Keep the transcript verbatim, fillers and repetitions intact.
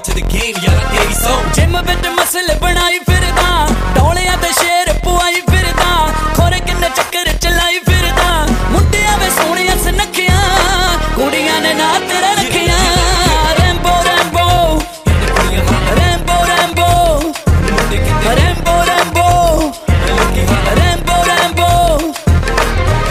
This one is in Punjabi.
to the game, ਯਾਰਾ ਤੇਰੀ ਸੌ ਜਿਮ ਵਿੱਚ ਮਸਲ ਬਣਾਈ ਫਿਰਦਾ ਡੋਲਿਆਂ ਤੇ ਸ਼ੇਰ